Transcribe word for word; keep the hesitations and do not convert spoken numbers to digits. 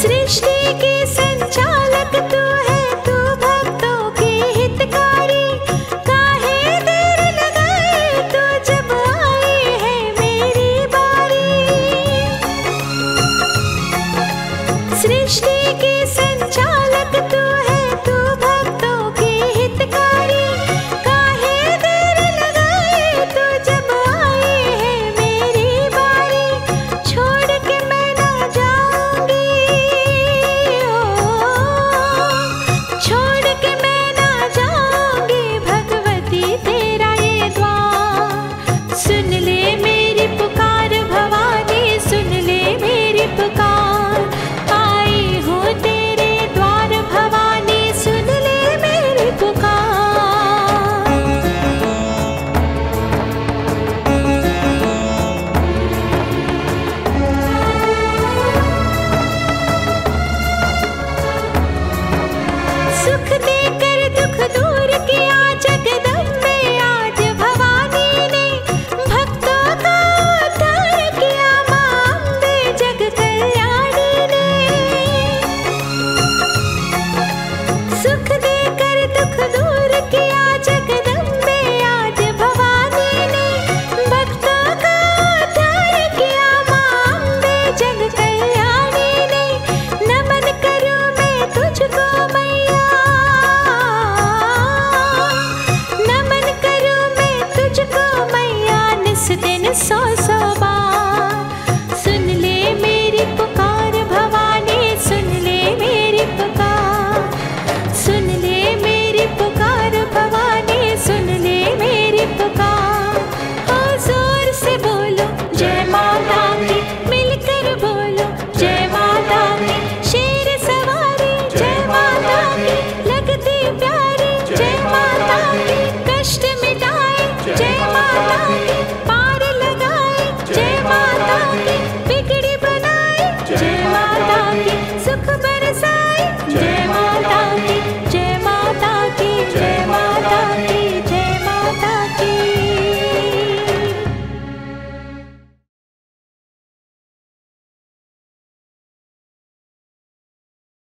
सृष्टि की संचालक तू है, तू भक्तों की हितकारी। काहे देर लगाए तू जब आई है मेरी बारी। सृष्टि की संचालक तू है, तू भक्तों की हितकारी। काहे देर लगाए तू जब आई है मेरी बारी। छोड़ के मैं ना जाऊंगी, छोड़ के मैं ना जाऊंगी भगवती तेरा ये द्वार। सुन ले मेरी पुकार भवानी, सुन ले मेरी पुकार। आई हूँ तेरे द्वार भवानी, सुन ले मेरी पुकार। सुख देकर दुख दूर किया जगदम्बे आज भवानी ने। भक्तों का उद्धार किया माँ अम्बे जग कल्याणी ने। सुख देकर दुख दूर किया जगदम्बे आज भवानी ने। भक्तों का उद्धार किया माँ अम्बे जग कल्याणी ने। नमन करूं मैं तुझको मैया, नमन करूं मैं तुझको मैया निस दिन सौ सौ बार। सुन ले मेरी पुकार भवानी, सुन ले मेरी पुकार। सुन ले मेरी पुकार भवानी, सुन ले मेरी पुकार। हो जोर से बोलो जय माता की, मिलकर बोलो जय माता की। शेर सवारी जय माता की, लगती प्यारी जय माता की। कष्ट मिटाए जय माता की।